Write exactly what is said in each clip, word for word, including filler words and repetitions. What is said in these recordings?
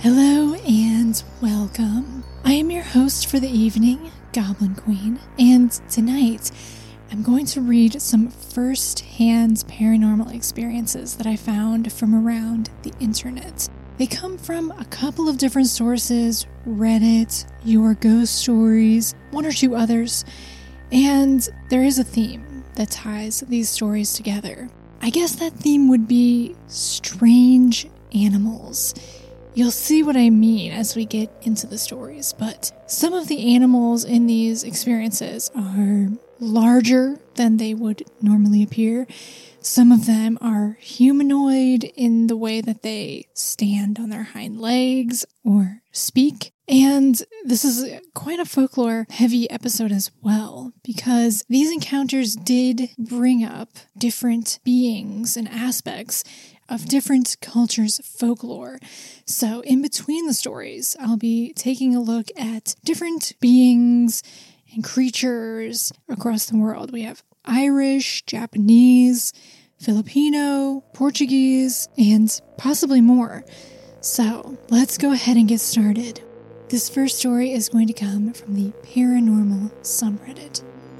Hello and welcome. I am your host for the evening, Goblin Queen, and tonight I'm going to read some first-hand paranormal experiences that I found from around the internet. They come from a couple of different sources: Reddit, Your Ghost Stories, one or two others, and there is a theme that ties these stories together. I guess that theme would be strange animals. You'll see what I mean as we get into the stories, but some of the animals in these experiences are larger than they would normally appear. Some of them are humanoid in the way that they stand on their hind legs or speak. And this is quite a folklore-heavy episode as well, because these encounters did bring up different beings and aspects of different cultures' folklore. So in between the stories, I'll be taking a look at different beings and creatures across the world. We have Irish, Japanese, Filipino, Portuguese, and possibly more. So let's go ahead and get started. This first story is going to come from the Paranormal subreddit.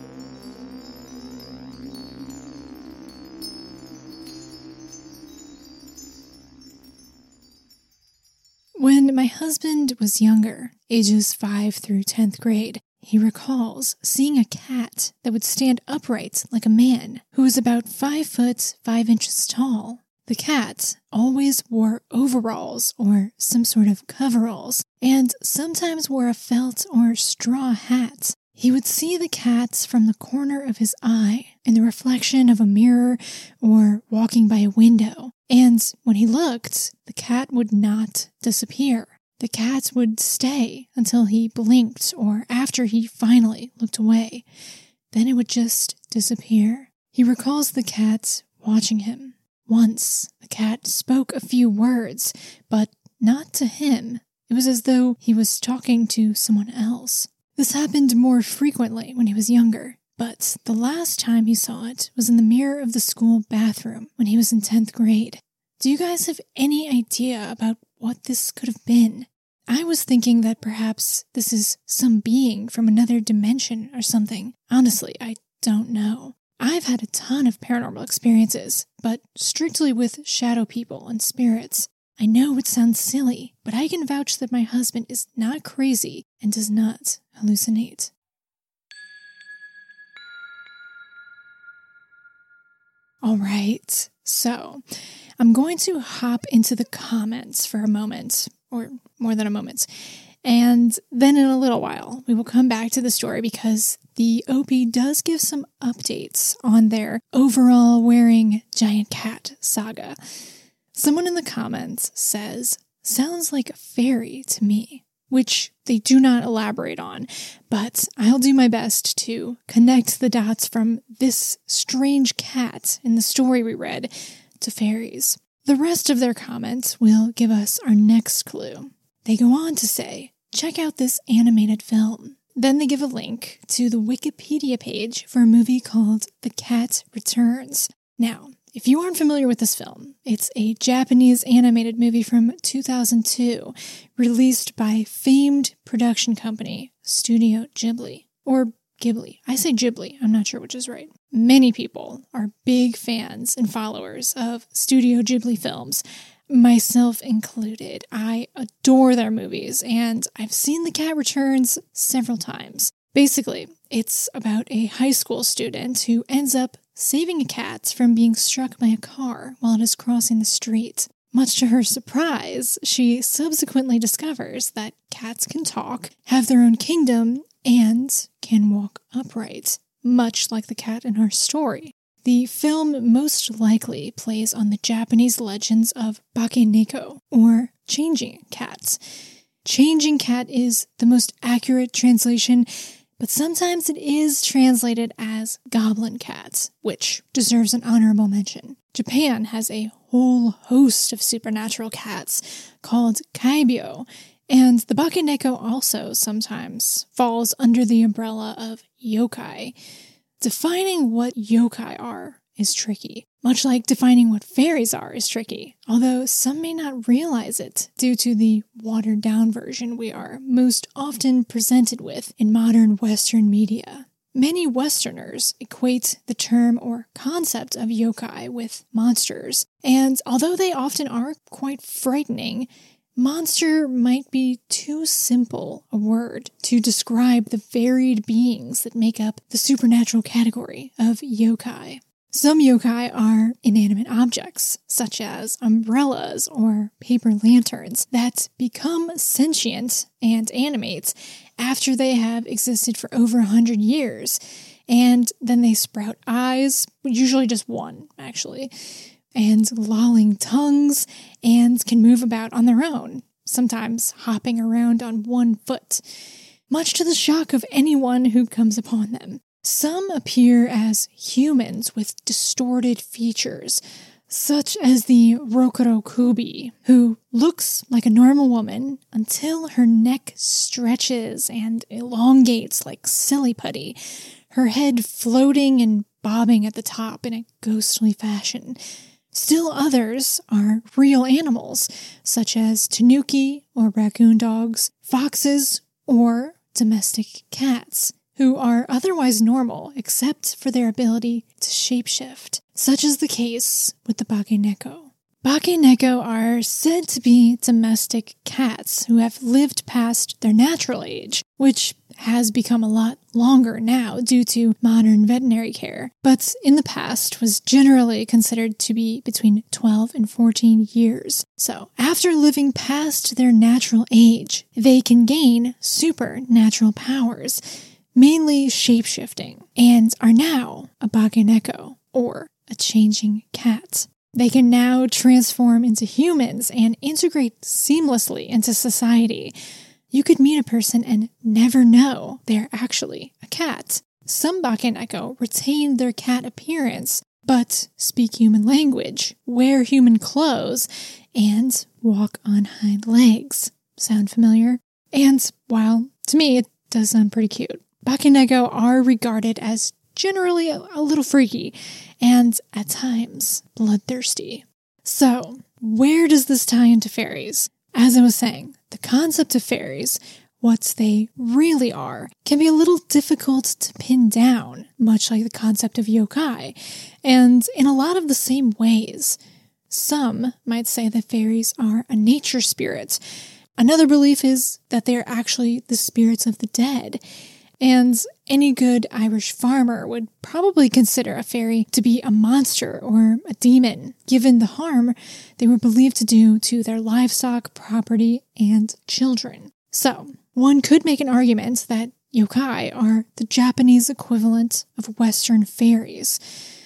When my husband was younger, ages five through tenth grade, he recalls seeing a cat that would stand upright like a man who was about five foot five inches tall. The cat always wore overalls or some sort of coveralls, and sometimes wore a felt or straw hat. He would see the cat from the corner of his eye in the reflection of a mirror or walking by a window. And when he looked, the cat would not disappear. The cat would stay until he blinked or after he finally looked away. Then it would just disappear. He recalls the cat watching him. Once, the cat spoke a few words, but not to him. It was as though he was talking to someone else. This happened more frequently when he was younger, but the last time he saw it was in the mirror of the school bathroom when he was in tenth grade. Do you guys have any idea about what this could have been? I was thinking that perhaps this is some being from another dimension or something. Honestly, I don't know. I've had a ton of paranormal experiences, but strictly with shadow people and spirits. I know it sounds silly, but I can vouch that my husband is not crazy and does not hallucinate. All right, so I'm going to hop into the comments for a moment, or more than a moment, and then in a little while, we will come back to the story because the O P does give some updates on their overall wearing giant cat saga. Someone in the comments says, "Sounds like a fairy to me," which they do not elaborate on, but I'll do my best to connect the dots from this strange cat in the story we read to fairies. The rest of their comments will give us our next clue. They go on to say, "Check out this animated film." Then they give a link to the Wikipedia page for a movie called The Cat Returns. Now, if you aren't familiar with this film, it's a Japanese animated movie from two thousand two, released by famed production company Studio Ghibli. Or Ghibli. I say Ghibli, I'm not sure which is right. Many people are big fans and followers of Studio Ghibli films, myself included. I adore their movies, and I've seen The Cat Returns several times. Basically, it's about a high school student who ends up saving a cat from being struck by a car while it is crossing the street. Much to her surprise, she subsequently discovers that cats can talk, have their own kingdom, and can walk upright, much like the cat in our story. The film most likely plays on the Japanese legends of Bakeneko, or changing cats. Changing cat is the most accurate translation, but sometimes it is translated as goblin cat, which deserves an honorable mention. Japan has a whole host of supernatural cats called kaibyo, and the Bakeneko also sometimes falls under the umbrella of yokai. Defining what yokai are is tricky, much like defining what fairies are is tricky, although some may not realize it due to the watered-down version we are most often presented with in modern Western media. Many Westerners equate the term or concept of yokai with monsters, and although they often are quite frightening, monster might be too simple a word to describe the varied beings that make up the supernatural category of yokai. Some yokai are inanimate objects, such as umbrellas or paper lanterns, that become sentient and animate after they have existed for over a hundred years, and then they sprout eyes, usually just one, actually, and lolling tongues, and can move about on their own, sometimes hopping around on one foot, much to the shock of anyone who comes upon them. Some appear as humans with distorted features, such as the Rokuro Kubi, who looks like a normal woman until her neck stretches and elongates like silly putty, her head floating and bobbing at the top in a ghostly fashion. Still others are real animals, such as tanuki or raccoon dogs, foxes, or domestic cats, who are otherwise normal except for their ability to shapeshift, such is the case with the Bakeneko. Bakeneko are said to be domestic cats who have lived past their natural age, which has become a lot longer now due to modern veterinary care, but in the past was generally considered to be between twelve and fourteen years. So after living past their natural age, they can gain supernatural powers, mainly shapeshifting, and are now a Bakeneko, or a changing cat. They can now transform into humans and integrate seamlessly into society. You could meet a person and never know they're actually a cat. Some Bakeneko retain their cat appearance, but speak human language, wear human clothes, and walk on hind legs. Sound familiar? And while, to me, it does sound pretty cute, Bakeneko are regarded as generally a, a little freaky and, at times, bloodthirsty. So, where does this tie into fairies? As I was saying, the concept of fairies, what they really are, can be a little difficult to pin down, much like the concept of yokai, and in a lot of the same ways. Some might say that fairies are a nature spirit. Another belief is that they are actually the spirits of the dead. And any good Irish farmer would probably consider a fairy to be a monster or a demon, given the harm they were believed to do to their livestock, property, and children. So, one could make an argument that yokai are the Japanese equivalent of Western fairies.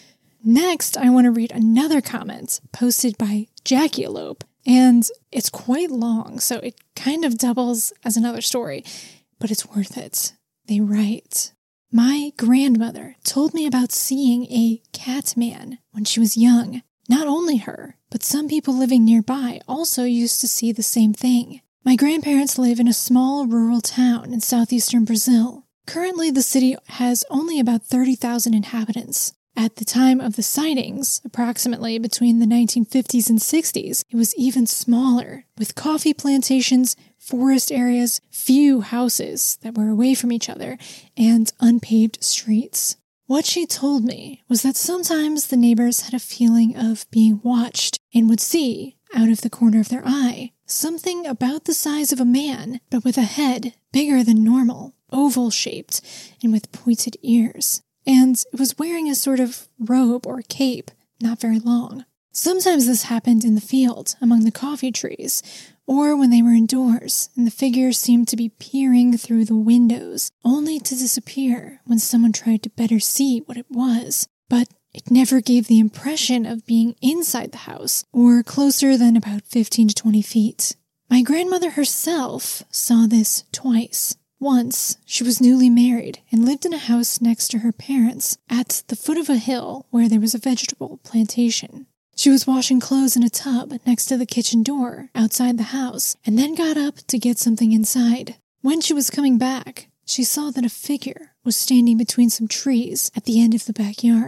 Next, I want to read another comment posted by Jackalope, and it's quite long, so it kind of doubles as another story, but it's worth it. They write, "My grandmother told me about seeing a cat man when she was young. Not only her, but some people living nearby also used to see the same thing. My grandparents live in a small rural town in southeastern Brazil. Currently, the city has only about thirty thousand inhabitants. At the time of the sightings, approximately between the nineteen fifties and sixties, it was even smaller, with coffee plantations, forest areas, few houses that were away from each other, and unpaved streets. What she told me was that sometimes the neighbors had a feeling of being watched and would see, out of the corner of their eye, something about the size of a man, but with a head bigger than normal, oval-shaped, and with pointed ears. And it was wearing a sort of robe or cape, not very long. Sometimes this happened in the field, among the coffee trees, or when they were indoors, and the figure seemed to be peering through the windows, only to disappear when someone tried to better see what it was. But it never gave the impression of being inside the house, or closer than about fifteen to twenty feet. My grandmother herself saw this twice. Once, she was newly married and lived in a house next to her parents at the foot of a hill where there was a vegetable plantation. She was washing clothes in a tub next to the kitchen door outside the house and then got up to get something inside. When she was coming back, she saw that a figure was standing between some trees at the end of the backyard.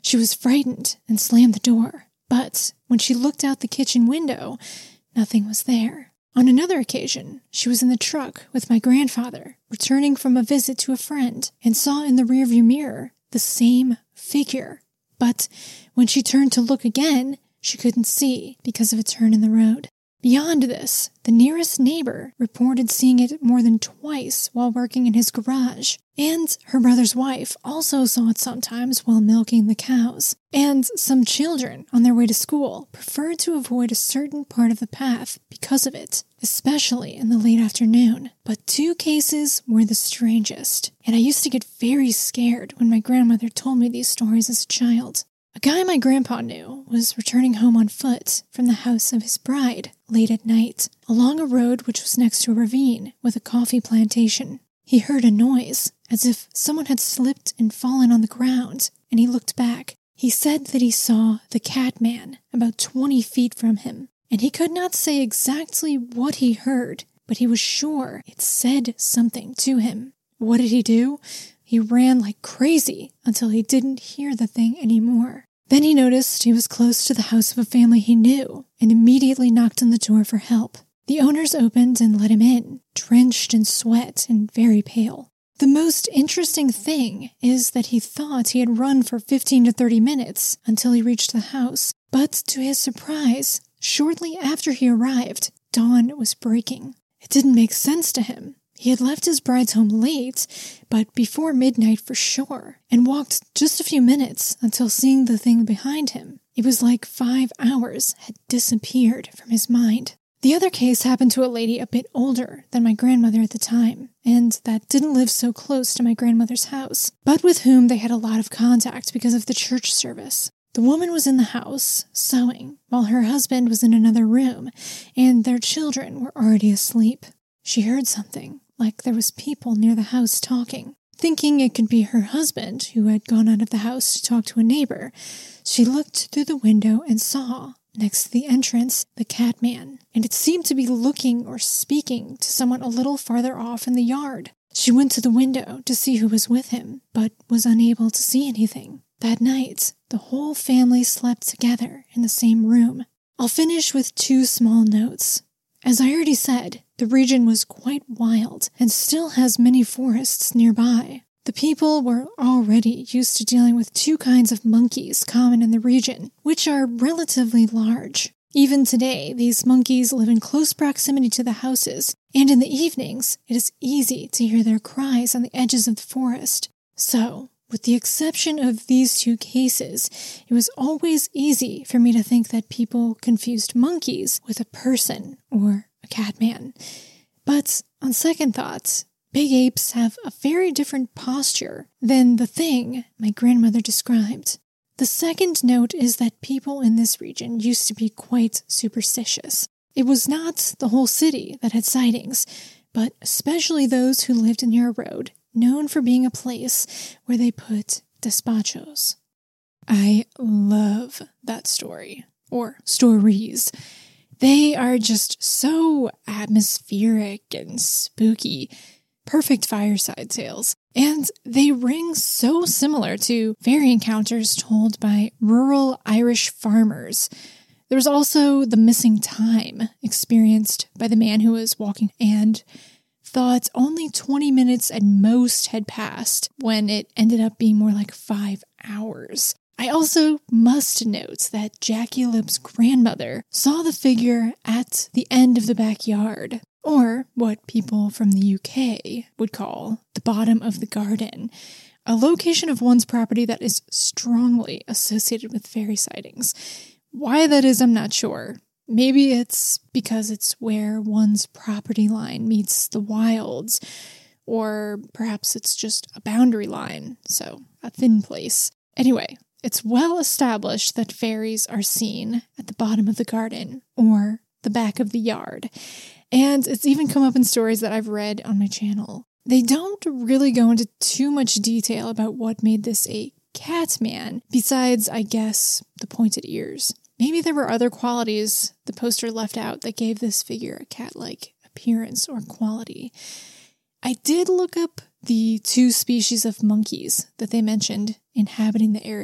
She was frightened and slammed the door, but when she looked out the kitchen window, nothing was there. On another occasion, she was in the truck with my grandfather, returning from a visit to a friend, and saw in the rearview mirror the same figure. But when she turned to look again, she couldn't see because of a turn in the road. Beyond this, the nearest neighbor reported seeing it more than twice while working in his garage. And her brother's wife also saw it sometimes while milking the cows. And some children on their way to school preferred to avoid a certain part of the path because of it, especially in the late afternoon. But two cases were the strangest, and I used to get very scared when my grandmother told me these stories as a child. A guy my grandpa knew was returning home on foot from the house of his bride late at night, along a road which was next to a ravine with a coffee plantation. He heard a noise, as if someone had slipped and fallen on the ground, and he looked back. He said that he saw the Catman about twenty feet from him, and he could not say exactly what he heard, but he was sure it said something to him. What did he do? He ran like crazy until he didn't hear the thing anymore. Then he noticed he was close to the house of a family he knew and immediately knocked on the door for help. The owners opened and let him in, drenched in sweat and very pale. The most interesting thing is that he thought he had run for fifteen to thirty minutes until he reached the house, but to his surprise, shortly after he arrived, dawn was breaking. It didn't make sense to him. He had left his bride's home late, but before midnight for sure, and walked just a few minutes until seeing the thing behind him. It was like five hours had disappeared from his mind. The other case happened to a lady a bit older than my grandmother at the time, and that didn't live so close to my grandmother's house, but with whom they had a lot of contact because of the church service. The woman was in the house, sewing, while her husband was in another room, and their children were already asleep. She heard something, like there was people near the house talking. Thinking it could be her husband, who had gone out of the house to talk to a neighbor, she looked through the window and saw, next to the entrance, the Catman, and it seemed to be looking or speaking to someone a little farther off in the yard. She went to the window to see who was with him, but was unable to see anything. That night, the whole family slept together in the same room. I'll finish with two small notes. As I already said, the region was quite wild and still has many forests nearby. The people were already used to dealing with two kinds of monkeys common in the region, which are relatively large. Even today, these monkeys live in close proximity to the houses, and in the evenings, it is easy to hear their cries on the edges of the forest. So, with the exception of these two cases, it was always easy for me to think that people confused monkeys with a person or a catman. But on second thoughts, big apes have a very different posture than the thing my grandmother described. The second note is that people in this region used to be quite superstitious. It was not the whole city that had sightings, but especially those who lived near a road, known for being a place where they put despachos. I love that story, or stories. They are just so atmospheric and spooky. Perfect fireside tales. And they ring so similar to fairy encounters told by rural Irish farmers. There was also the missing time experienced by the man who was walking and thought only twenty minutes at most had passed when it ended up being more like five hours. I also must note that Jackie Lip's grandmother saw the figure at the end of the backyard, or what people from the U K would call the bottom of the garden, a location of one's property that is strongly associated with fairy sightings. Why that is, I'm not sure. Maybe it's because it's where one's property line meets the wilds, or perhaps it's just a boundary line, so a thin place. Anyway, it's well established that fairies are seen at the bottom of the garden, or the back of the yard, and it's even come up in stories that I've read on my channel. They don't really go into too much detail about what made this a Catman, besides, I guess, the pointed ears. Maybe there were other qualities the poster left out that gave this figure a cat-like appearance or quality. I did look up the two species of monkeys that they mentioned inhabiting the area.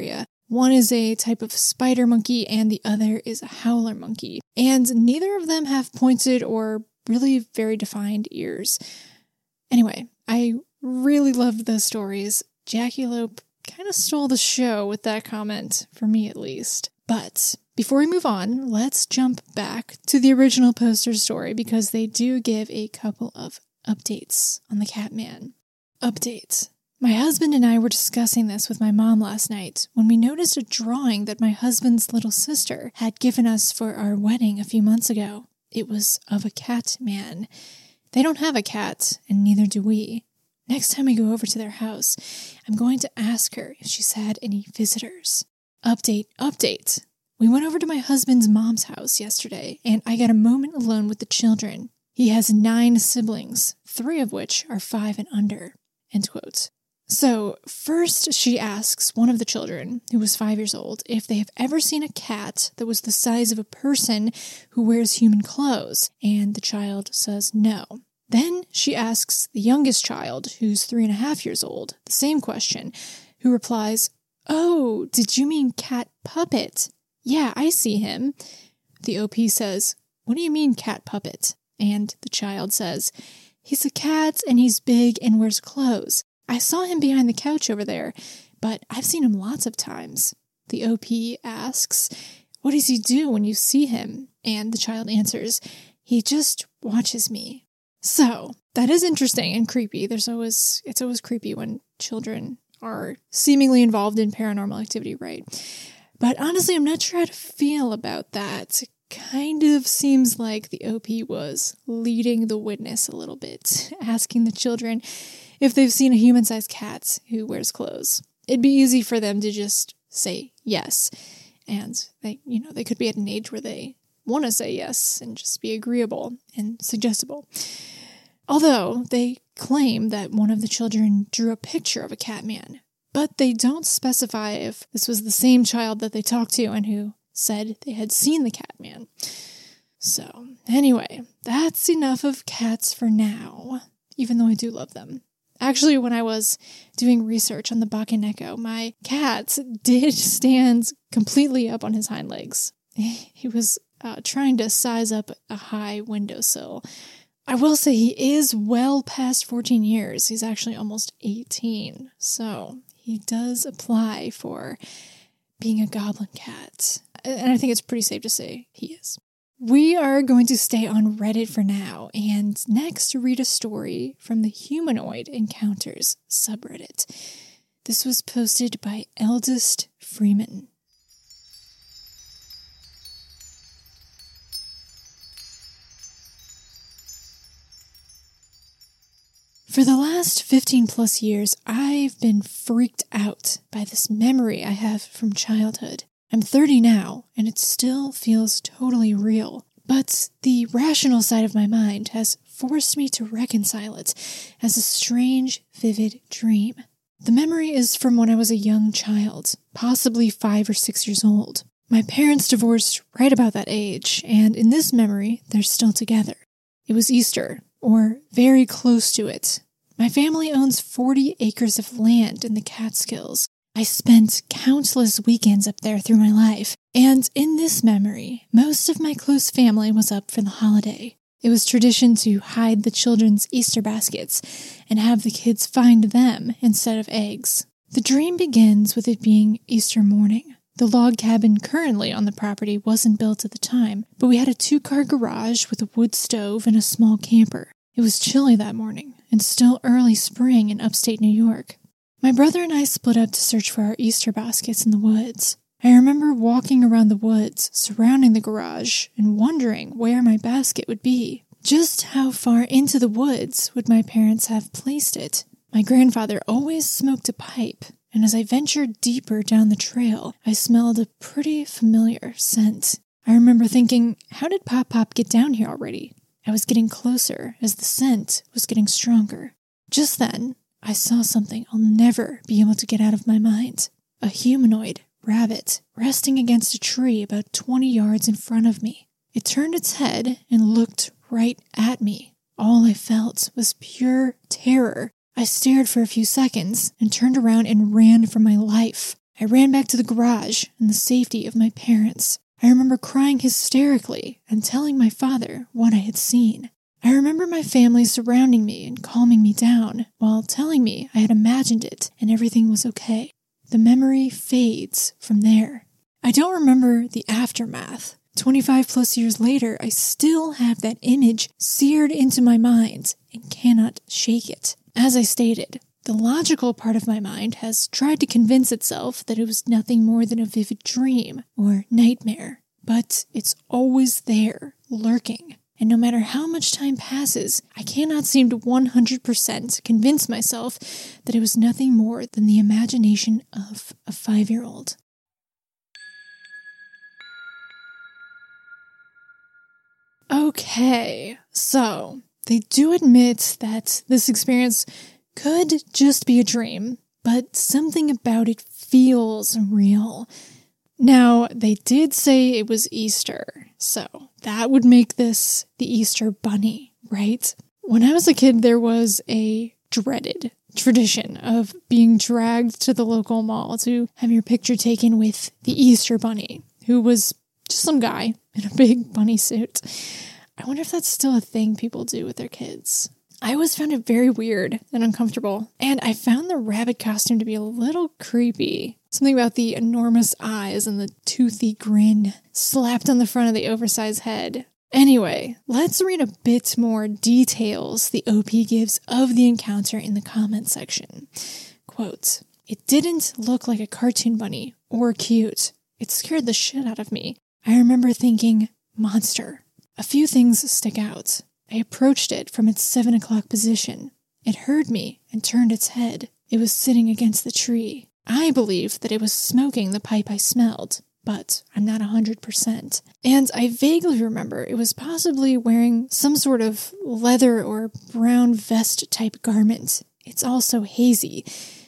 One is a type of spider monkey and the other is a howler monkey. And neither of them have pointed or really very defined ears. Anyway, I really loved those stories. Jackalope kind of stole the show with that comment, for me at least. But before we move on, let's jump back to the original poster story because they do give a couple of updates on the Catman. Update. My husband and I were discussing this with my mom last night when we noticed a drawing that my husband's little sister had given us for our wedding a few months ago. It was of a cat man. They don't have a cat, and neither do we. Next time we go over to their house, I'm going to ask her if she's had any visitors. Update, update. We went over to my husband's mom's house yesterday, and I got a moment alone with the children. He has nine siblings, three of which are five and under. End quote. So, first she asks one of the children, who was five years old, if they have ever seen a cat that was the size of a person who wears human clothes, and the child says no. Then she asks the youngest child, who's three and a half years old, the same question, who replies, "Oh, did you mean Cat Puppet? Yeah, I see him." The O P says, "What do you mean Cat Puppet?" And the child says, "He's a cat and he's big and wears clothes. I saw him behind the couch over there, but I've seen him lots of times." The O P asks, "What does he do when you see him?" And the child answers, "He just watches me." So, that is interesting and creepy. There's always, it's always creepy when children are seemingly involved in paranormal activity, right? But honestly, I'm not sure how to feel about that. It kind of seems like the O P was leading the witness a little bit, asking the children if they've seen a human-sized cat who wears clothes. It'd be easy for them to just say yes. And they, you know, they could be at an age where they want to say yes and just be agreeable and suggestible. Although they claim that one of the children drew a picture of a cat man, but they don't specify if this was the same child that they talked to and who said they had seen the cat man. So, anyway, that's enough of cats for now, even though I do love them. Actually, when I was doing research on the Bakeneko, my cat did stand completely up on his hind legs. He was uh, trying to size up a high windowsill. I will say he is well past fourteen years. He's actually almost eighteen. So he does apply for being a goblin cat. And I think it's pretty safe to say he is. We are going to stay on Reddit for now, and next read a story from the Humanoid Encounters subreddit. This was posted by Eldest Freeman. For the last fifteen plus years, I've been freaked out by this memory I have from childhood. I'm thirty now, and it still feels totally real. But the rational side of my mind has forced me to reconcile it as a strange, vivid dream. The memory is from when I was a young child, possibly five or six years old. My parents divorced right about that age, and in this memory, they're still together. It was Easter, or very close to it. My family owns forty acres of land in the Catskills. I spent countless weekends up there through my life, and in this memory, most of my close family was up for the holiday. It was tradition to hide the children's Easter baskets and have the kids find them instead of eggs. The dream begins with it being Easter morning. The log cabin currently on the property wasn't built at the time, but we had a two-car garage with a wood stove and a small camper. It was chilly that morning, and still early spring in upstate New York. My brother and I split up to search for our Easter baskets in the woods. I remember walking around the woods, surrounding the garage, and wondering where my basket would be. Just how far into the woods would my parents have placed it? My grandfather always smoked a pipe, and as I ventured deeper down the trail, I smelled a pretty familiar scent. I remember thinking, how did Pop Pop get down here already? I was getting closer as the scent was getting stronger. Just then, I saw something I'll never be able to get out of my mind. A humanoid rabbit resting against a tree about twenty yards in front of me. It turned its head and looked right at me. All I felt was pure terror. I stared for a few seconds and turned around and ran for my life. I ran back to the garage in the safety of my parents. I remember crying hysterically and telling my father what I had seen. I remember my family surrounding me and calming me down while telling me I had imagined it and everything was okay. The memory fades from there. I don't remember the aftermath. twenty-five plus years later, I still have that image seared into my mind and cannot shake it. As I stated, the logical part of my mind has tried to convince itself that it was nothing more than a vivid dream or nightmare, but it's always there, lurking. And no matter how much time passes, I cannot seem to one hundred percent convince myself that it was nothing more than the imagination of a five-year-old. Okay, so they do admit that this experience could just be a dream, but something about it feels real. Now, they did say it was Easter, so that would make this the Easter Bunny, right? When I was a kid, there was a dreaded tradition of being dragged to the local mall to have your picture taken with the Easter Bunny, who was just some guy in a big bunny suit. I wonder if that's still a thing people do with their kids. I always found it very weird and uncomfortable, and I found the rabbit costume to be a little creepy. Something about the enormous eyes and the toothy grin slapped on the front of the oversized head. Anyway, let's read a bit more details the O P gives of the encounter in the comment section. Quote, "It didn't look like a cartoon bunny or cute. It scared the shit out of me. I remember thinking, monster. A few things stick out. I approached it from its seven o'clock position. It heard me and turned its head. It was sitting against the tree. I believed that it was smoking the pipe I smelled, but I'm not one hundred percent. And I vaguely remember it was possibly wearing some sort of leather or brown vest type garment. It's also hazy,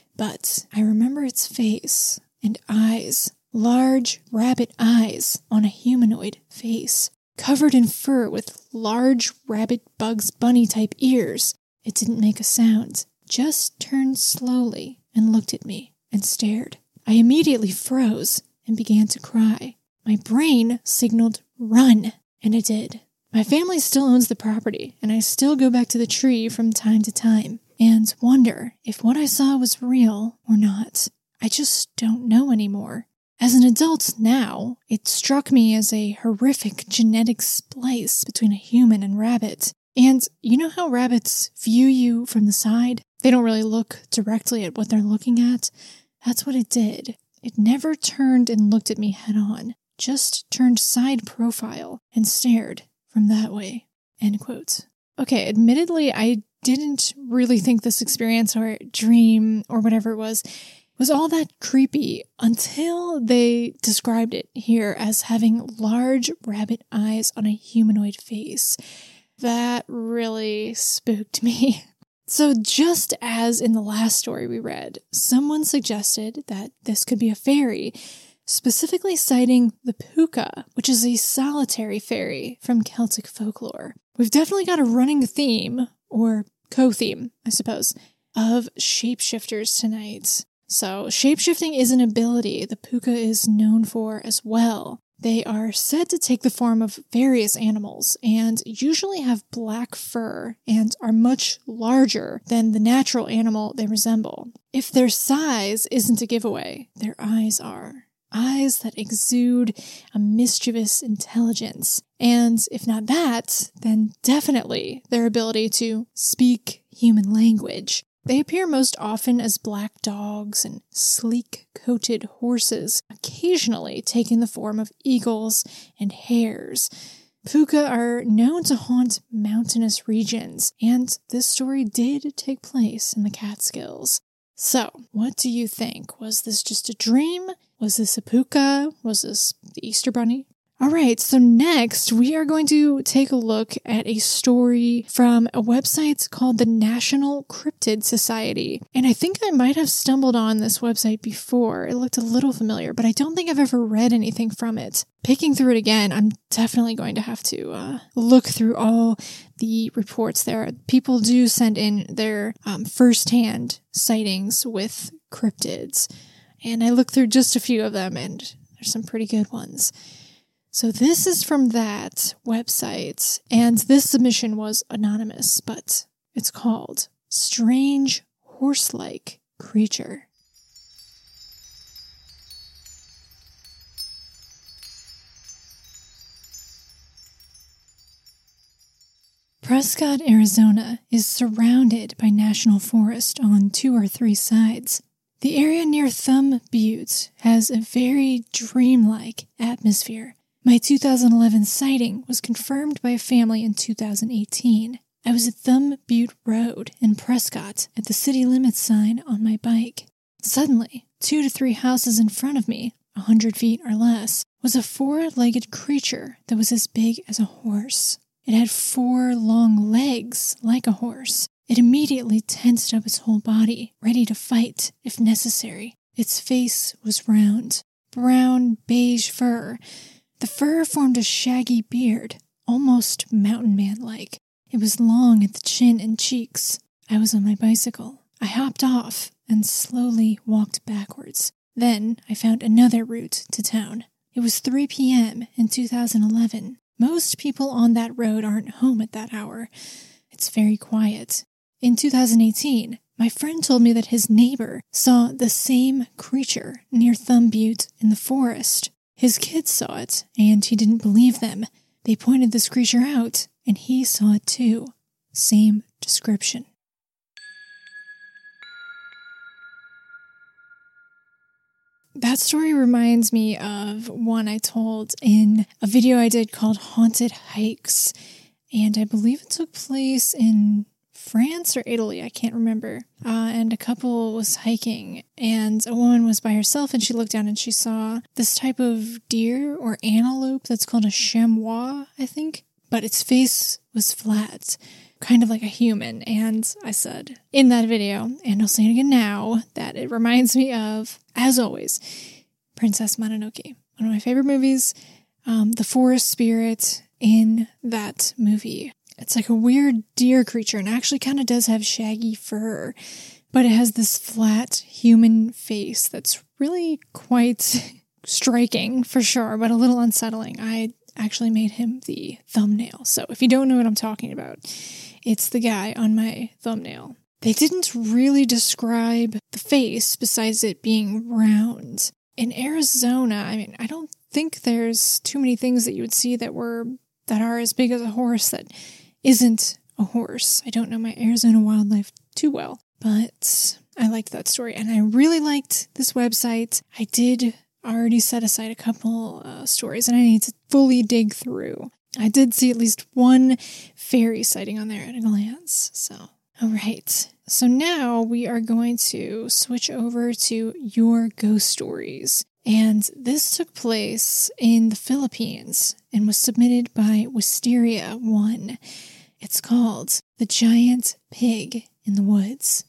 but I remember its face and eyes, large rabbit eyes on a humanoid face, covered in fur with large rabbit Bugs Bunny type ears. It didn't make a sound, just turned slowly and looked at me and stared. I immediately froze and began to cry. My brain signaled run, and it did. My family still owns the property, and I still go back to the tree from time to time and wonder if what I saw was real or not. I just don't know anymore. As an adult now, it struck me as a horrific genetic splice between a human and rabbit. And you know how rabbits view you from the side? They don't really look directly at what they're looking at. That's what it did. It never turned and looked at me head on, just turned side profile and stared from that way. End quote. Okay, admittedly, I didn't really think this experience or dream or whatever it was was all that creepy until they described it here as having large rabbit eyes on a humanoid face. That really spooked me. So just as in the last story we read, someone suggested that this could be a fairy, specifically citing the puka, which is a solitary fairy from Celtic folklore. We've definitely got a running theme, or co-theme, I suppose, of shapeshifters tonight. So shapeshifting is an ability the puka is known for as well. They are said to take the form of various animals and usually have black fur and are much larger than the natural animal they resemble. If their size isn't a giveaway, their eyes are. Eyes that exude a mischievous intelligence. And if not that, then definitely their ability to speak human language. They appear most often as black dogs and sleek-coated horses, occasionally taking the form of eagles and hares. Puka are known to haunt mountainous regions, and this story did take place in the Catskills. So, what do you think? Was this just a dream? Was this a puka? Was this the Easter Bunny? Alright, so next we are going to take a look at a story from a website called the National Cryptid Society. And I think I might have stumbled on this website before. It looked a little familiar, but I don't think I've ever read anything from it. Picking through it again, I'm definitely going to have to uh, look through all the reports there. People do send in their um, first-hand sightings with cryptids. and I looked through just a few of them, and there's some pretty good ones. So this is from that website, and this submission was anonymous, but it's called Strange Horse-Like Creature. Prescott, Arizona is surrounded by national forest on two or three sides. The area near Thumb Butte has a very dreamlike atmosphere. My two thousand eleven sighting was confirmed by a family in two thousand eighteen. I was at Thumb Butte Road in Prescott at the city limits sign on my bike. Suddenly, two to three houses in front of me, a hundred feet or less, was a four-legged creature that was as big as a horse. It had four long legs like a horse. It immediately tensed up its whole body, ready to fight if necessary. Its face was round, brown beige fur. The fur formed a shaggy beard, almost mountain man-like. It was long at the chin and cheeks. I was on my bicycle. I hopped off and slowly walked backwards. Then I found another route to town. It was three p.m. in two thousand eleven. Most people on that road aren't home at that hour. It's very quiet. In two thousand eighteen, my friend told me that his neighbor saw the same creature near Thumb Butte in the forest. His kids saw it, and he didn't believe them. They pointed this creature out, and he saw it too. Same description. That story reminds me of one I told in a video I did called Haunted Hikes, and I believe it took place in France or Italy, I can't remember. Uh, and a couple was hiking, and a woman was by herself, and she looked down and she saw this type of deer or antelope that's called a chamois, I think, but its face was flat, kind of like a human. And I said in that video, and I'll say it again now, that it reminds me of, as always, Princess Mononoke, one of my favorite movies. Um, the forest spirit in that movie. It's like a weird deer creature, and actually kind of does have shaggy fur, but it has this flat human face that's really quite striking for sure, but a little unsettling. I actually made him the thumbnail, so if you don't know what I'm talking about, it's the guy on my thumbnail. They didn't really describe the face besides it being round. In Arizona, I mean, I don't think there's too many things that you would see that were that are as big as a horse that isn't a horse. I don't know my Arizona wildlife too well, but I liked that story, and I really liked this website. I did already set aside a couple uh, stories, and I need to fully dig through. I did see at least one fairy sighting on there at a glance, so... All right, so now we are going to switch over to your ghost stories. And this took place in the Philippines and was submitted by Wisteria one. It's called The Giant Pig in the Woods.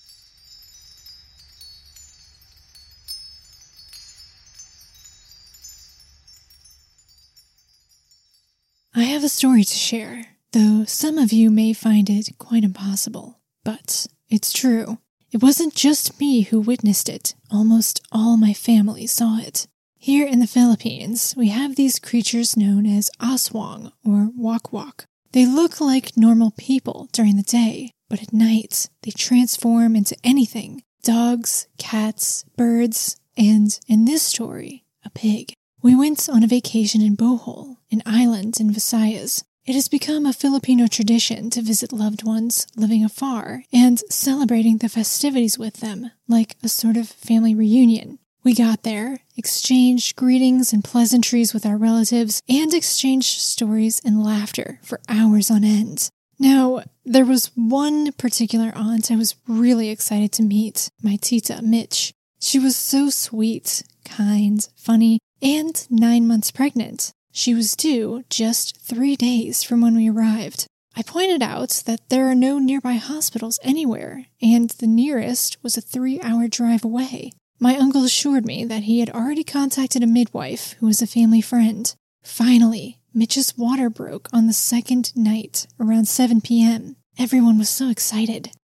I have a story to share, though some of you may find it quite impossible. But it's true. It wasn't just me who witnessed it. Almost all my family saw it. Here in the Philippines, we have these creatures known as aswang or wakwak. They look like normal people during the day, but at night they transform into anything. Dogs, cats, birds, and, in this story, a pig. We went on a vacation in Bohol, an island in Visayas. It has become a Filipino tradition to visit loved ones living afar and celebrating the festivities with them, like a sort of family reunion. We got there, exchanged greetings and pleasantries with our relatives, and exchanged stories and laughter for hours on end. Now, there was one particular aunt I was really excited to meet, my tita, Mitch. She was so sweet, kind, funny, and nine months pregnant. She was due just three days from when we arrived. I pointed out that there are no nearby hospitals anywhere, and the nearest was a three-hour drive away. My uncle assured me that he had already contacted a midwife who was a family friend. Finally, Mitch's water broke on the second night, around seven p.m. Everyone was so excited.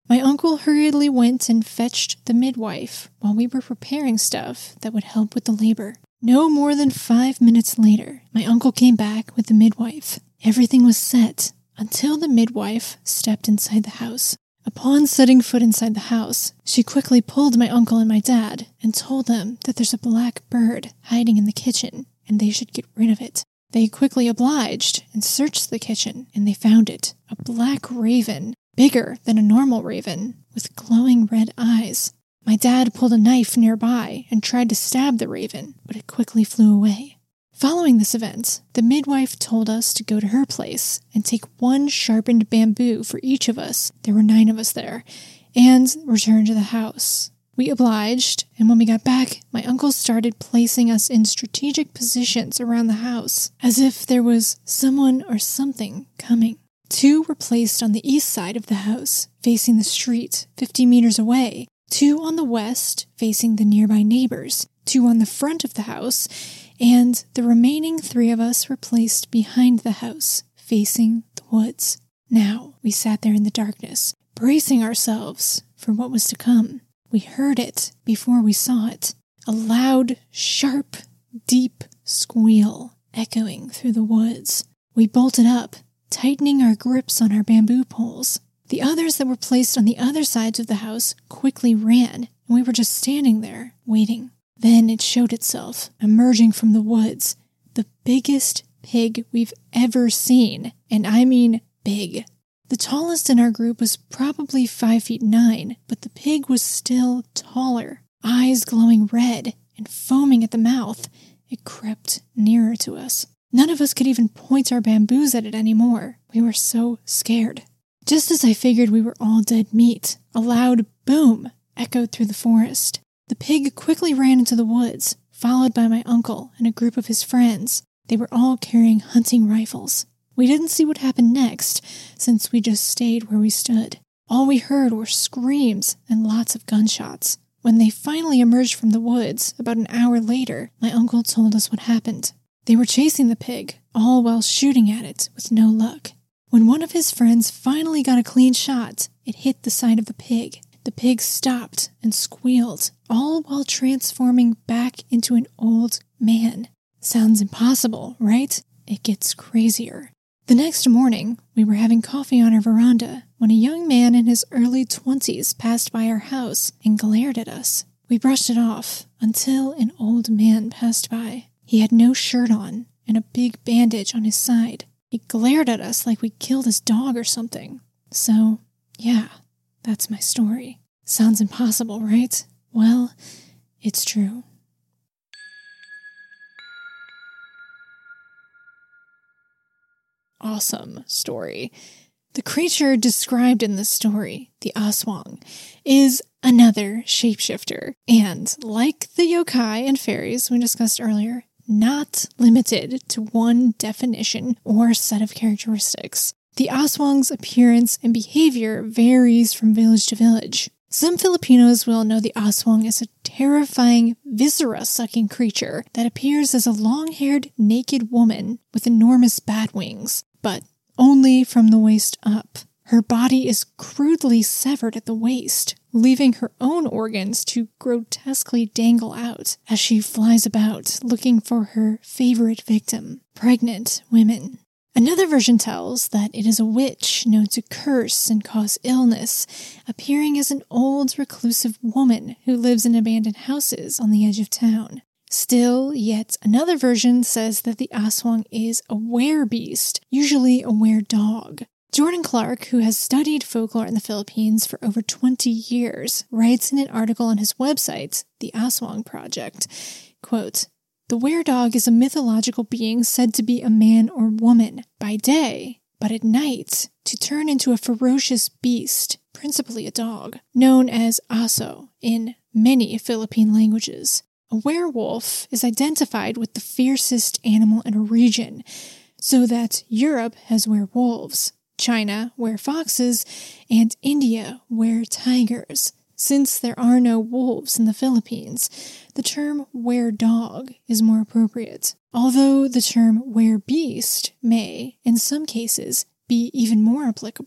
My uncle hurriedly went and fetched the midwife while we were preparing stuff that would help with the labor. No more than five minutes later, my uncle came back with the midwife. Everything was set until the midwife stepped inside the house. Upon setting foot inside the house, she quickly pulled my uncle and my dad and told them that there's a black bird hiding in the kitchen and they should get rid of it. They quickly obliged and searched the kitchen, and they found it, a black raven, bigger than a normal raven, with glowing red eyes. My dad pulled a knife nearby and tried to stab the raven, but it quickly flew away. Following this event, the midwife told us to go to her place and take one sharpened bamboo for each of us, there were nine of us there, and return to the house. We obliged, and when we got back, my uncle started placing us in strategic positions around the house, as if there was someone or something coming. Two were placed on the east side of the house, facing the street, fifty meters away, two on the west, facing the nearby neighbors, two on the front of the house, and the remaining three of us were placed behind the house, facing the woods. Now we sat there in the darkness, bracing ourselves for what was to come. We heard it before we saw it, a loud, sharp, deep squeal echoing through the woods. We bolted up, tightening our grips on our bamboo poles. The others that were placed on the other sides of the house quickly ran, and we were just standing there, waiting. Then it showed itself, emerging from the woods, the biggest pig we've ever seen, and I mean big. The tallest in our group was probably five feet nine, but the pig was still taller. Eyes glowing red and foaming at the mouth, it crept nearer to us. None of us could even point our bamboos at it anymore. We were so scared. Just as I figured we were all dead meat, a loud boom echoed through the forest. The pig quickly ran into the woods, followed by my uncle and a group of his friends. They were all carrying hunting rifles. We didn't see what happened next, since we just stayed where we stood. All we heard were screams and lots of gunshots. When they finally emerged from the woods, about an hour later, my uncle told us what happened. They were chasing the pig, all while shooting at it with no luck. When one of his friends finally got a clean shot, it hit the side of the pig. The pig stopped and squealed, all while transforming back into an old man. Sounds impossible, right? It gets crazier. The next morning, we were having coffee on our veranda when a young man in his early twenties passed by our house and glared at us. We brushed it off until an old man passed by. He had no shirt on and a big bandage on his side. He glared at us like we killed his dog or something. So, yeah, that's my story. Sounds impossible, right? Well, it's true. Awesome story. The creature described in this story, the Aswang, is another shapeshifter, and like the yokai and fairies we discussed earlier, not limited to one definition or set of characteristics. The Aswang's appearance and behavior varies from village to village. Some Filipinos will know the Aswang as a terrifying, viscera-sucking creature that appears as a long-haired, naked woman with enormous bat wings, but only from the waist up. Her body is crudely severed at the waist, leaving her own organs to grotesquely dangle out as she flies about looking for her favorite victim, pregnant women. Another version tells that it is a witch known to curse and cause illness, appearing as an old reclusive woman who lives in abandoned houses on the edge of town. Still, yet another version says that the Aswang is a werebeast, usually a were-dog. Jordan Clark, who has studied folklore in the Philippines for over twenty years, writes in an article on his website, The Aswang Project, quote, "The were-dog is a mythological being said to be a man or woman by day, but at night to turn into a ferocious beast, principally a dog, known as aso in many Philippine languages. A werewolf is identified with the fiercest animal in a region, so that Europe has werewolves, China were-foxes, and India were-tigers. Since there are no wolves in the Philippines, the term were-dog is more appropriate, although the term were-beast may, in some cases, be even more applicable.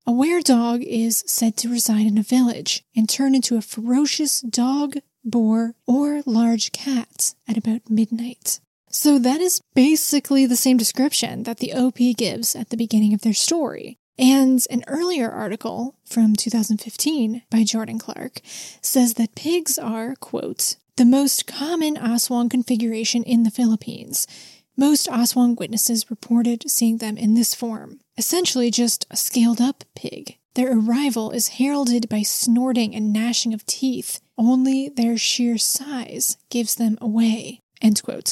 A were-dog is said to reside in a village and turn into a ferocious dog, boar, or large cat at about midnight. So that is basically the same description that the O P gives at the beginning of their story. And an earlier article from two thousand fifteen by Jordan Clark says that pigs are, quote, the most common aswang configuration in the Philippines. Most aswang witnesses reported seeing them in this form, essentially just a scaled-up pig. Their arrival is heralded by snorting and gnashing of teeth. Only their sheer size gives them away, end quote.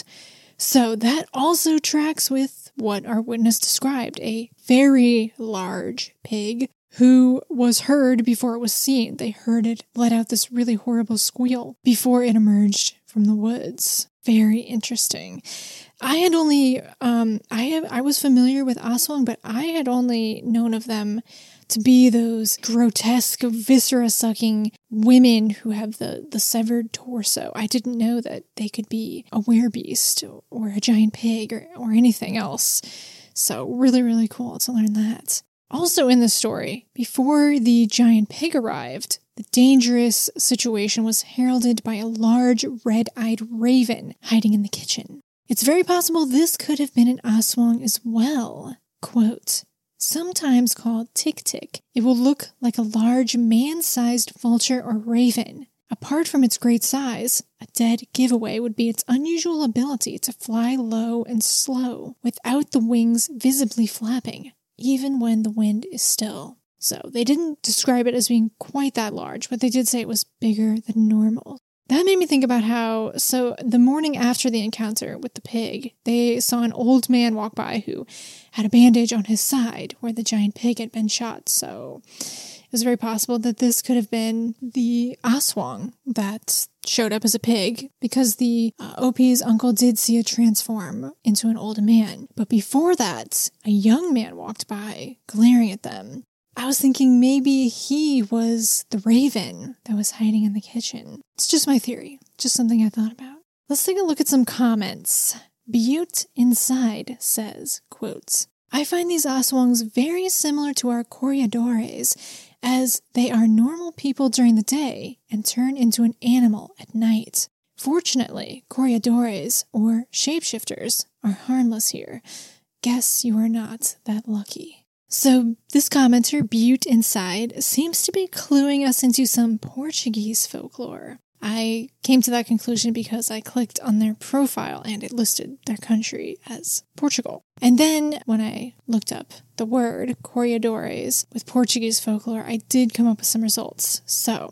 So that also tracks with what our witness described, a very large pig who was heard before it was seen. They heard it let out this really horrible squeal before it emerged from the woods. Very interesting. I had only, um, I have, I was familiar with aswang, but I had only known of them to be those grotesque, viscera-sucking women who have the, the severed torso. I didn't know that they could be a werebeast or a giant pig or, or anything else. So really, really cool to learn that. Also in the story, before the giant pig arrived, the dangerous situation was heralded by a large red-eyed raven hiding in the kitchen. It's very possible this could have been an aswang as well. Quote, sometimes called tik-tik, it will look like a large man-sized vulture or raven. Apart from its great size, a dead giveaway would be its unusual ability to fly low and slow without the wings visibly flapping, even when the wind is still. So they didn't describe it as being quite that large, but they did say it was bigger than normal. That made me think about how, so the morning after the encounter with the pig, they saw an old man walk by who had a bandage on his side where the giant pig had been shot. So it was very possible that this could have been the aswang that showed up as a pig, because the uh, O P's uncle did see it transform into an old man. But before that, a young man walked by, glaring at them. I was thinking maybe he was the raven that was hiding in the kitchen. It's just my theory, just something I thought about. Let's take a look at some comments. Butte Inside says, quote, I find these aswangs very similar to our corredores, as they are normal people during the day and turn into an animal at night. Fortunately, corredores, or shapeshifters, are harmless here. Guess you are not that lucky. So this commenter, Butte Inside, seems to be cluing us into some Portuguese folklore. I came to that conclusion because I clicked on their profile and it listed their country as Portugal. And then when I looked up the word corredores with Portuguese folklore, I did come up with some results. So,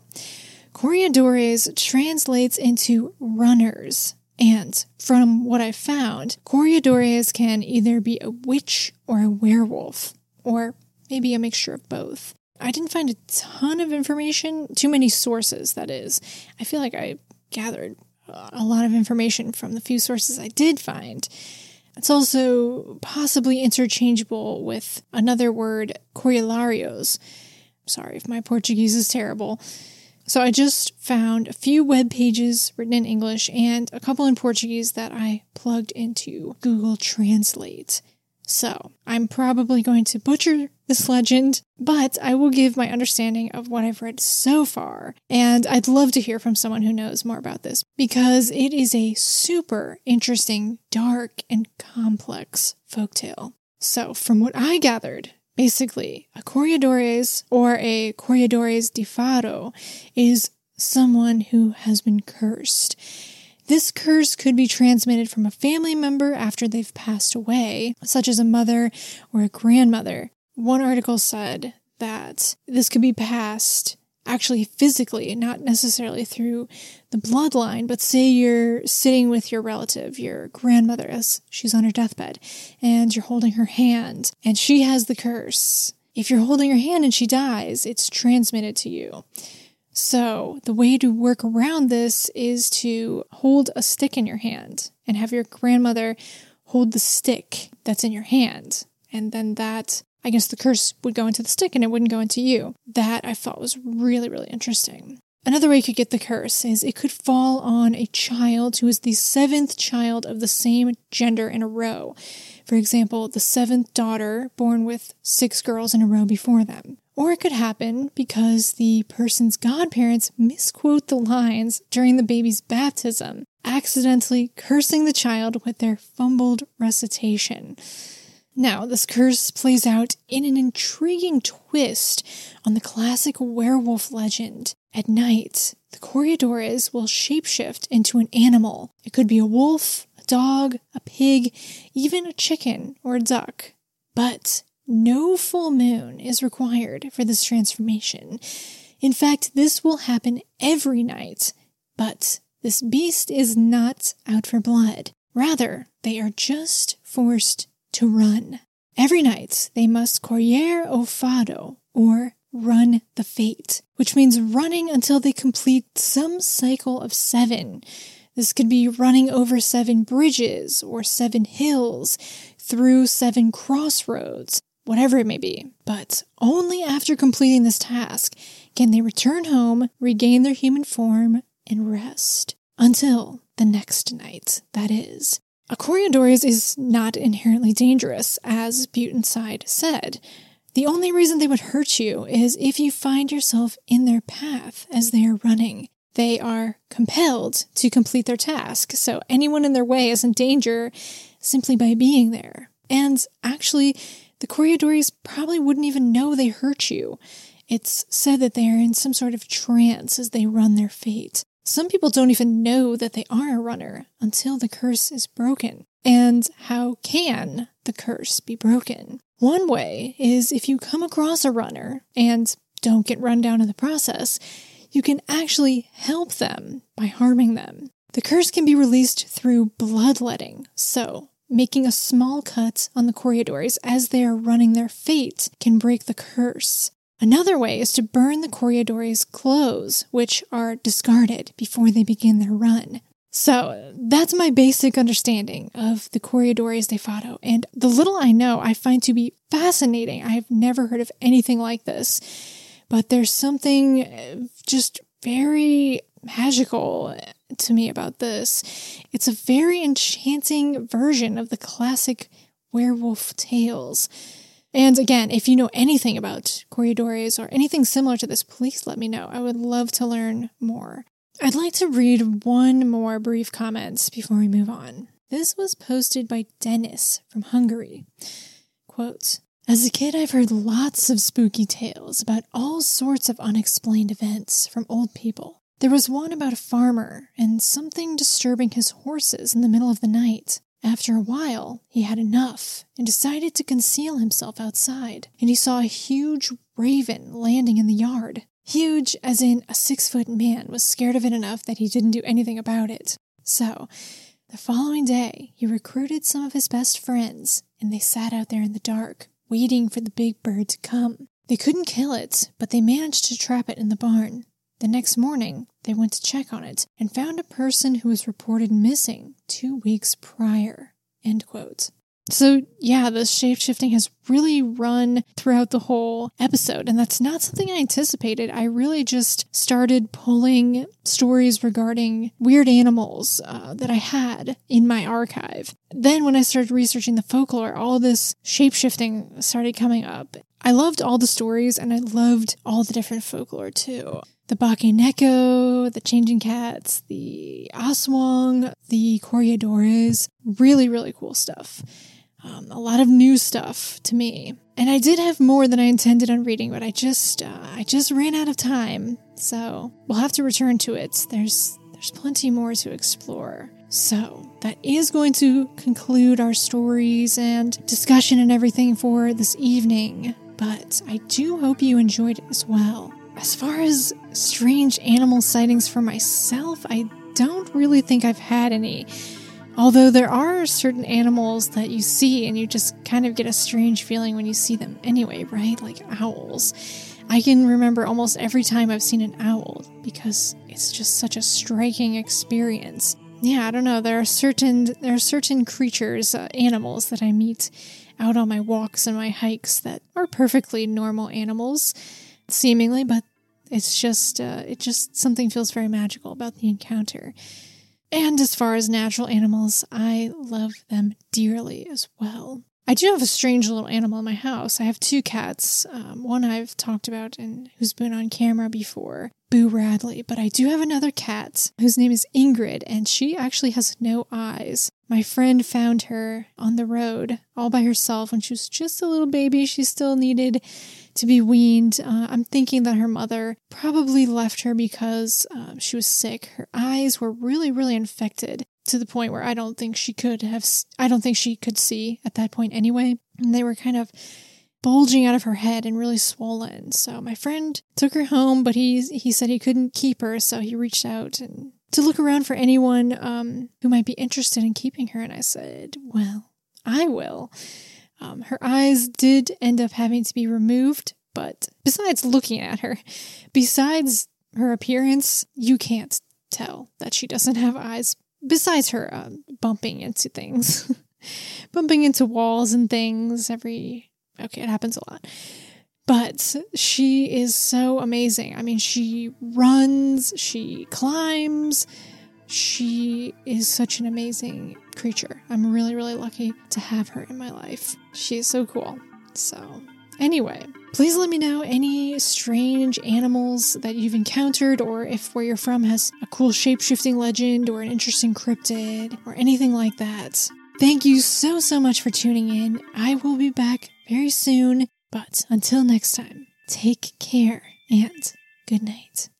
corredores translates into runners. And from what I found, corredores can either be a witch or a werewolf, or maybe a mixture of both. I didn't find a ton of information, too many sources, that is. I feel like I gathered a lot of information from the few sources I did find. It's also possibly interchangeable with another word, correlarios. Sorry if my Portuguese is terrible. So I just found a few web pages written in English and a couple in Portuguese that I plugged into Google Translate. So, I'm probably going to butcher this legend, but I will give my understanding of what I've read so far, and I'd love to hear from someone who knows more about this, because it is a super interesting, dark, and complex folktale. So, from what I gathered, basically, a corredores, or a corredores de fado, is someone who has been cursed. This curse could be transmitted from a family member after they've passed away, such as a mother or a grandmother. One article said that this could be passed actually physically, not necessarily through the bloodline, but say you're sitting with your relative, your grandmother, as she's on her deathbed, and you're holding her hand, and she has the curse. If you're holding her hand and she dies, it's transmitted to you. So the way to work around this is to hold a stick in your hand and have your grandmother hold the stick that's in your hand. And then that, I guess the curse would go into the stick and it wouldn't go into you. That I thought was really, really interesting. Another way you could get the curse is it could fall on a child who is the seventh child of the same gender in a row. For example, the seventh daughter born with six girls in a row before them. Or it could happen because the person's godparents misquote the lines during the baby's baptism, accidentally cursing the child with their fumbled recitation. Now, this curse plays out in an intriguing twist on the classic werewolf legend. At night, the Corregidores will shapeshift into an animal. It could be a wolf, a dog, a pig, even a chicken or a duck. But no full moon is required for this transformation. In fact, this will happen every night. But this beast is not out for blood. Rather, they are just forced to run. Every night, they must correr o fado, or run the fate, which means running until they complete some cycle of seven. This could be running over seven bridges, or seven hills, through seven crossroads, whatever it may be. But only after completing this task can they return home, regain their human form, and rest. Until the next night, that is. A Corregidores is not inherently dangerous, as Butenside said. The only reason they would hurt you is if you find yourself in their path as they are running. They are compelled to complete their task, so anyone in their way is in danger simply by being there. And actually, the Corregidores probably wouldn't even know they hurt you. It's said that they are in some sort of trance as they run their fate. Some people don't even know that they are a runner until the curse is broken. And how can the curse be broken? One way is if you come across a runner and don't get run down in the process, you can actually help them by harming them. The curse can be released through bloodletting, so making a small cut on the Corregidores as they are running their fate can break the curse. Another way is to burn the Corregidores' clothes, which are discarded before they begin their run. So that's my basic understanding of the Corregidores de Fado, and the little I know I find to be fascinating. I have never heard of anything like this, but there's something just very magical to me about this. It's a very enchanting version of the classic werewolf tales. And again, if you know anything about Corregidores or anything similar to this, please let me know. I would love to learn more. I'd like to read one more brief comment before we move on. This was posted by Dennis from Hungary. Quote, "As a kid, I've heard lots of spooky tales about all sorts of unexplained events from old people. There was one about a farmer and something disturbing his horses in the middle of the night. After a while, he had enough and decided to conceal himself outside, and he saw a huge raven landing in the yard. Huge as in a six-foot man was scared of it enough that he didn't do anything about it. So, the following day, he recruited some of his best friends, and they sat out there in the dark, waiting for the big bird to come. They couldn't kill it, but they managed to trap it in the barn. The next morning, they went to check on it and found a person who was reported missing two weeks prior." End quote. So, yeah, the shape-shifting has really run throughout the whole episode, and that's not something I anticipated. I really just started pulling stories regarding weird animals uh, that I had in my archive. Then when I started researching the folklore, all this shape-shifting started coming up. I loved all the stories, and I loved all the different folklore, too. The Bake Neko, the Changing Cats, the Aswang, the Corregidores. Really, really cool stuff. Um, a lot of new stuff to me. And I did have more than I intended on reading, but I just uh, I just ran out of time. So we'll have to return to it. There's there's plenty more to explore. So that is going to conclude our stories and discussion and everything for this evening. But I do hope you enjoyed it as well. As far as strange animal sightings for myself, I don't really think I've had any. Although there are certain animals that you see and you just kind of get a strange feeling when you see them anyway, right? Like owls. I can remember almost every time I've seen an owl because it's just such a striking experience. Yeah, I don't know. There are certain there are certain creatures, uh, animals that I meet out on my walks and my hikes that are perfectly normal animals, seemingly, but it's just uh, it just something feels very magical about the encounter. And as far as natural animals, I love them dearly as well. I do have a strange little animal in my house. I have two cats. Um, one I've talked about and who's been on camera before, Boo Radley. But I do have another cat whose name is Ingrid, and she actually has no eyes. My friend found her on the road all by herself when she was just a little baby. She still needed to be weaned. Uh, I'm thinking that her mother probably left her because um, she was sick. Her eyes were really, really infected to the point where I don't think she could have, I don't think she could see at that point anyway. And they were kind of bulging out of her head and really swollen. So my friend took her home, but he, he said he couldn't keep her. So he reached out and to look around for anyone um, who might be interested in keeping her. And I said, well, I will. Um, her eyes did end up having to be removed, but besides looking at her, besides her appearance, you can't tell that she doesn't have eyes. Besides her um, bumping into things, bumping into walls and things every, okay, it happens a lot. But she is so amazing. I mean, she runs, she climbs, she is such an amazing creature. I'm really, really lucky to have her in my life. She is so cool. So anyway, please let me know any strange animals that you've encountered, or if where you're from has a cool shape-shifting legend or an interesting cryptid or anything like that. Thank you so, so much for tuning in. I will be back very soon, but until next time, take care and good night.